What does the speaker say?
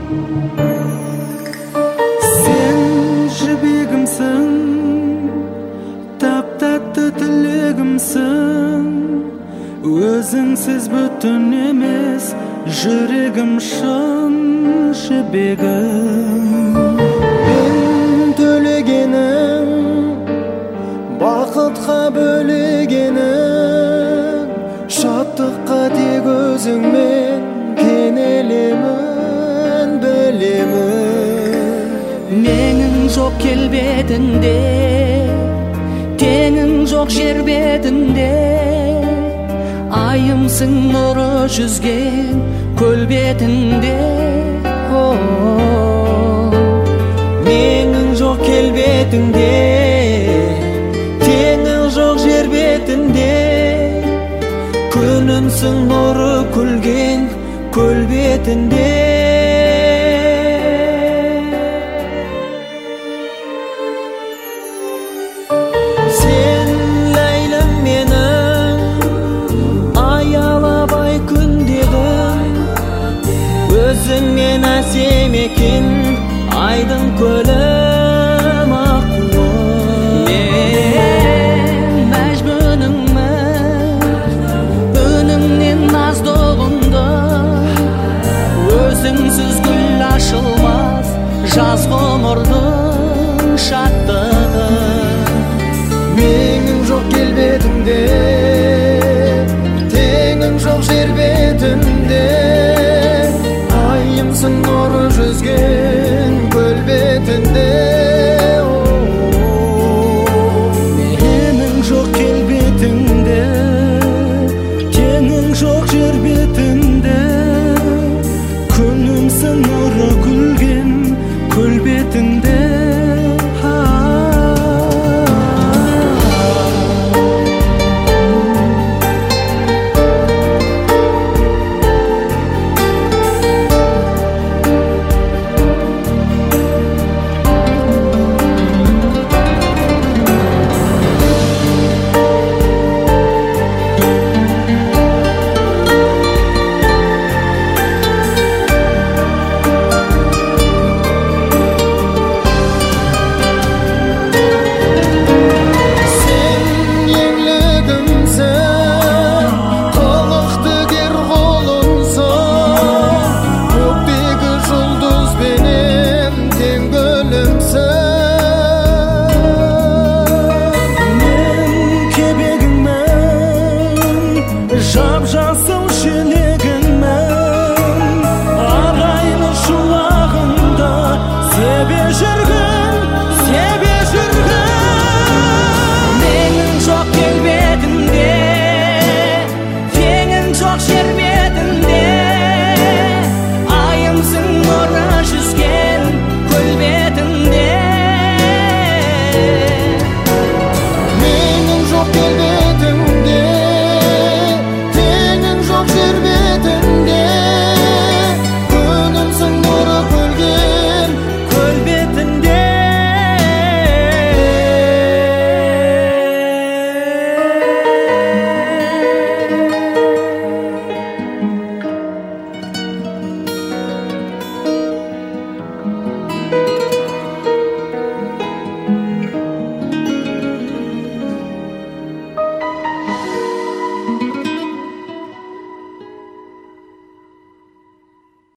Sen jibegimsin, tap-tatlı tilegimsin. Özüңсіз бүтін емес, жүрегім шын жібегім. Мен төлегенім, бақытқа бөлегенім, шаттыққа тек өзіңмен кенелемін, білемін. Менің жоқ келбетінде, теңің жоқ жер бетінде. Айымсың нұры жүзген көл бетінде. Менің жоқ келбетінде, теңің жоқ жер бетінде. Күнімсің нұры күлген көл бетінде. Сен ләйлім менің, аялабай күндегім. Өзіңмен әсем екен айдың көлім аққуым. Мен мәжнүніңмін, үніңнен наздығымды. Өзіңсіз гүл ашылмас жаз ғұмырдың шаттығы. Менің жоқ келбетімде, теңің жоқ жер бетімде. Айымсың нұры жүзген көл бетінде. Менің жоқ келбетімде, теңің жоқ жер бетінде. Күнімсің нұры күлген көл бетінде.